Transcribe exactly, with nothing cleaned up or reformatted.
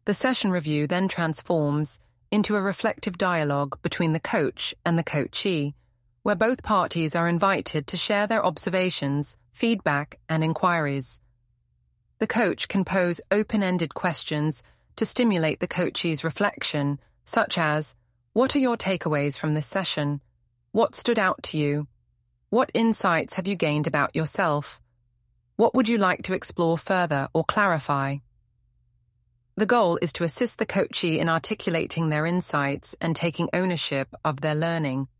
The session review then transforms into a reflective dialogue between the coach and the coachee, where both parties are invited to share their observations, feedback, and inquiries. The coach can pose open-ended questions to stimulate the coachee's reflection, such as, what are your takeaways from this session? What stood out to you? What insights have you gained about yourself? What would you like to explore further or clarify? The goal is to assist the coachee in articulating their insights and taking ownership of their learning.